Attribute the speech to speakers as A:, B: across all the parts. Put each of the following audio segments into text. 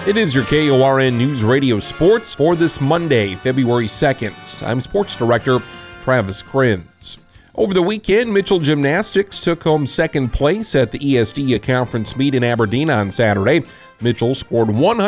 A: It is your KORN News Radio Sports for this Monday, February 2nd. I'm Sports Director Travis Krenz. Over the weekend, Mitchell Gymnastics took home second place at the ESD conference meet in Aberdeen on Saturday. Mitchell scored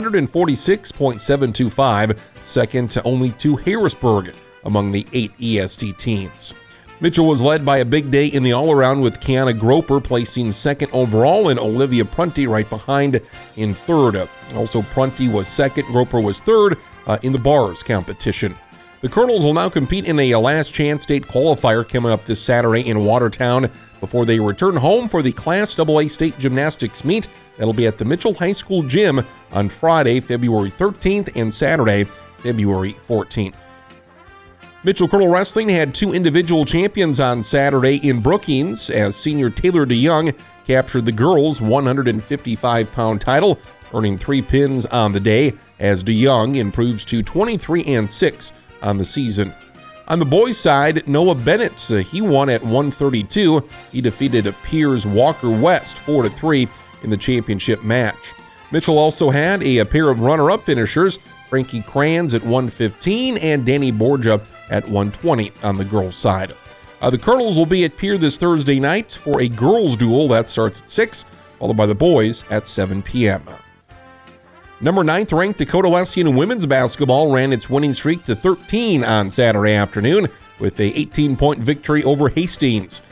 A: 146.725, second to only to Harrisburg among the 8 ESD teams. Mitchell was led by a big day in the all-around with Kiana Groper placing second overall and Olivia Prunty right behind in third. Also, Prunty was second, Groper was third in the bars competition. The Colonels will now compete in a last chance state qualifier coming up this Saturday in Watertown before they return home for the Class AA state gymnastics meet. That'll be at the Mitchell High School Gym on Friday, February 13th and Saturday, February 14th. Mitchell Colonel Wrestling had 2 individual champions on Saturday in Brookings as senior Taylor DeYoung captured the girls' 155-pound title, earning 3 pins on the day as DeYoung improves to 23-6 on the season. On the boys' side, Noah Bennett, he won at 132. He defeated Piers Walker West 4-3 in the championship match. Mitchell also had a pair of runner-up finishers, Frankie Kranz at 115 and Danny Borgia at 120 on the girls' side. The Colonels will be at Pier this Thursday night for a girls' duel that starts at 6, followed by the boys at 7 p.m. Number 9th ranked Dakota Wesleyan women's basketball ran its winning streak to 13 on Saturday afternoon with a 18-point victory over Hastings,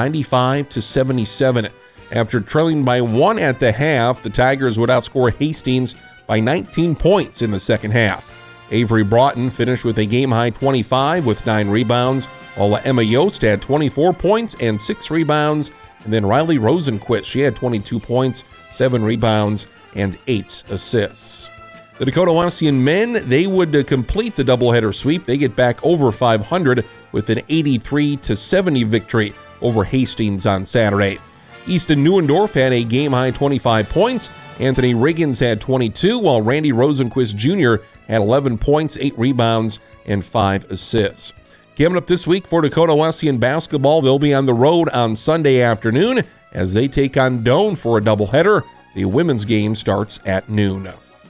A: 95-77. After trailing by 1 at the half, the Tigers would outscore Hastings by 19 points in the second half. Avery Broughton finished with a game-high 25 with 9 rebounds, while Emma Yost had 24 points and 6 rebounds, and then Riley Rosenquist, she had 22 points, 7 rebounds, and 8 assists. The Dakota Wesleyan men, they would complete the doubleheader sweep. They get back over 500 with an 83-70 victory over Hastings on Saturday. Easton Neuendorf had a game-high 25 points. Anthony Riggins had 22, while Randy Rosenquist Jr. had 11 points, 8 rebounds, and 5 assists. Coming up this week for Dakota Wesleyan basketball, they'll be on the road on Sunday afternoon as they take on Doane for a doubleheader. The women's game starts at noon.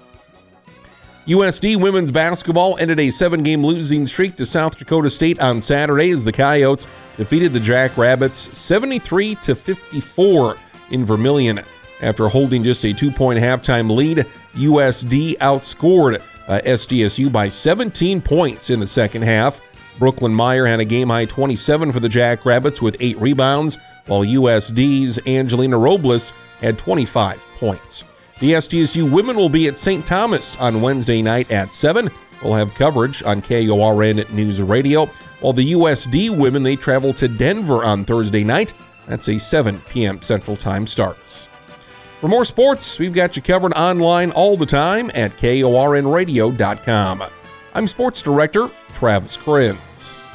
A: USD women's basketball ended a 7-game losing streak to South Dakota State on Saturday as the Coyotes defeated the Jackrabbits 73-54 in Vermilion. After holding just a 2-point halftime lead, USD outscored SDSU by 17 points in the second half. Brooklyn Meyer had a game-high 27 for the Jackrabbits with 8 rebounds, while USD's Angelina Robles had 25 points. The SDSU women will be at St. Thomas on Wednesday night at 7. We'll have coverage on KORN News Radio, while the USD women, they travel to Denver on Thursday night. That's a 7 p.m. Central Time starts. For more sports, we've got you covered online all the time at KORNradio.com. I'm Sports Director Travis Krenz.